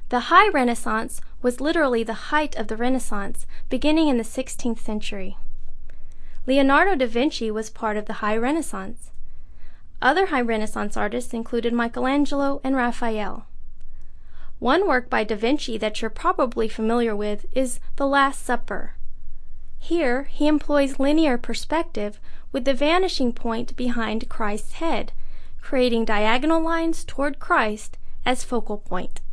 The High Renaissance was literally the height of the Renaissance, beginning in the 16th century. Leonardo da Vinci was part of the High Renaissance. Other High Renaissance artists included Michelangelo and Raphael. One work by da Vinci that you're probably familiar with is The Last Supper. Here, he employs linear perspective with the vanishing point behind Christ's head, creating diagonal lines toward Christ as focal point.